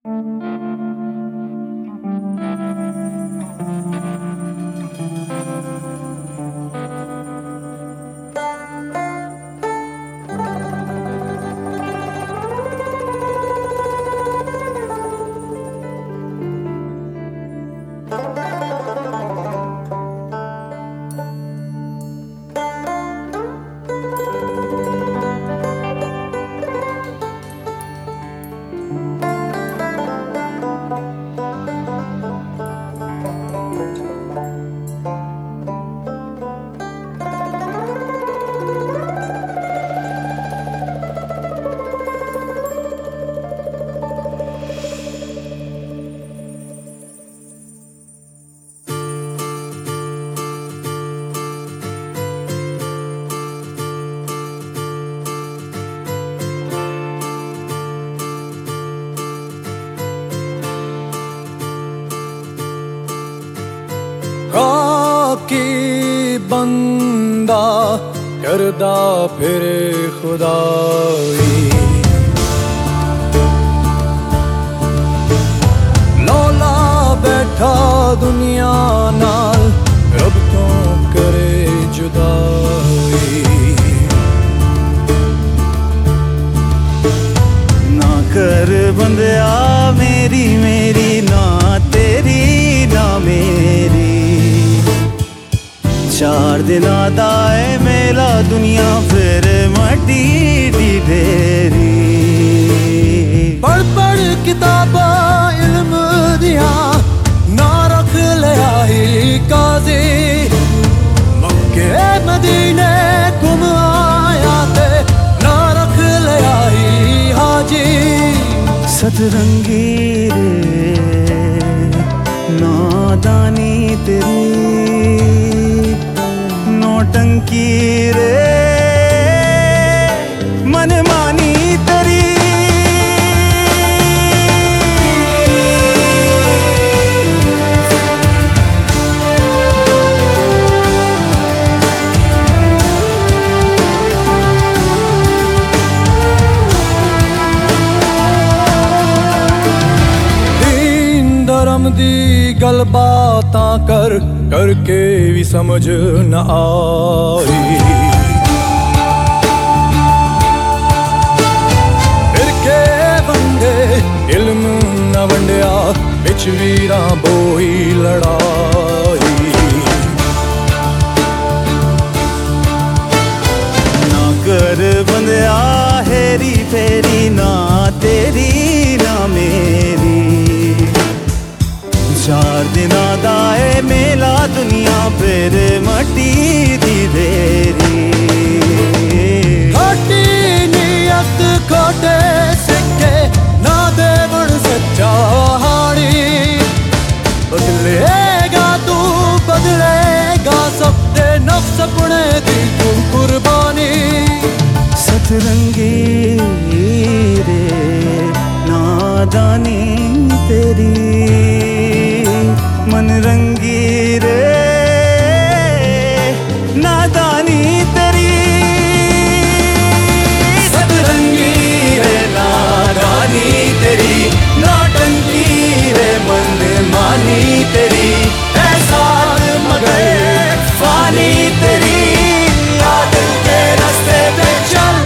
खाकी बंदा करदा फिरे खुदाई, लौला बैठा दुनिया नाल रब तो करे जुदाई। ना कर बंदिया मेरी मेरी, ना तेरी ना मेरी, चार दिना दा ऐ मेला दुनिया फिर मटी दी ढेरी। पढ़ पढ़ किताबा इल्म दिया ना रख लिया ही काजी, मक्के मदीने घुम आया ते ना रख लिया ही हाजी। सतरंगी रे नादानी तेरी, नौटंकी रे मनमानी तेरी। दीन धर्म दी गल बातां कर करके भी समझ न आई, फिर के वंडे इल्म न वंडिया बिच वीरां बोई लड़ाई। ना कर बंदिया हेरी फेरी, ना तेरी ना मेरी, चार दिना दा ऐ मेला दुनिया फिर मटी दी ढेरी। खोटी नियत खोटे सिक्के ना देवण सच्चा हाड़ी, बदलेगा तू बदलेगा सबके नफ्स अपने दी तू कुर्बानी। सतरंगी रे नादानी तेरी, मन रंगी रे नादानी तेरी। सतरंगी रे नादानी तेरी, नौटंकी रे मनमानी तेरी, ऐसा मगर फानी तेरी, आदत के रास्ते पे चल।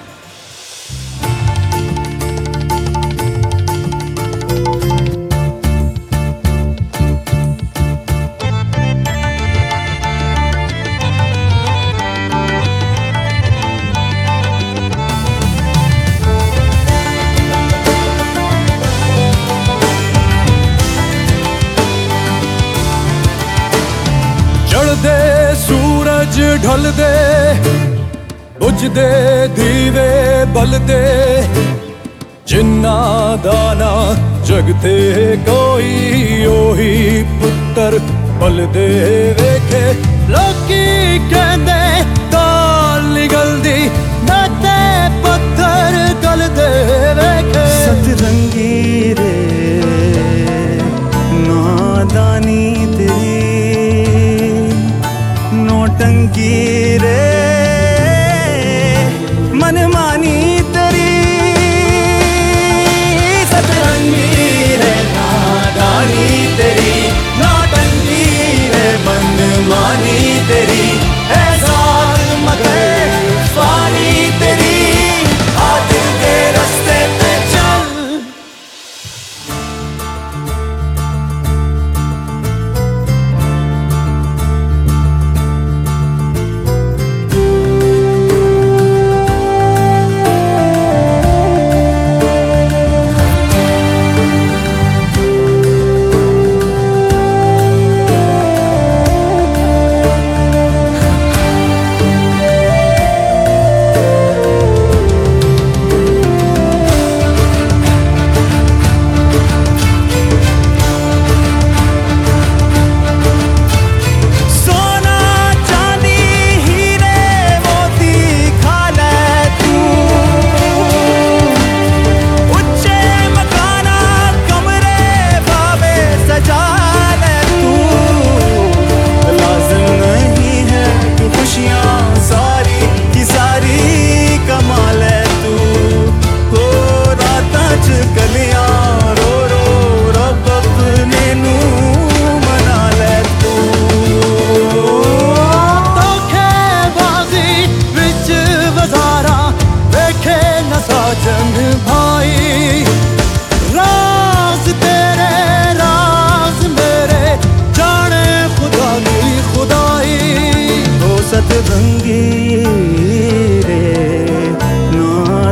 चढ़दे सूरज ढलदे बुझदे दीवे बलदे, जिन्ना दाना जगते कोई ओही पुत्तर पलदे वेखे। लोकी कहंदे दाल निगलदी नाते पत्थर गलदे वेखे। सतरंगी रे नादानी तेरी, नौटंकी रे मनमानी तेरी। सतरंगी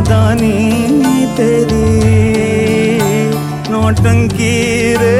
नादानी तेरी, नौटंकी रे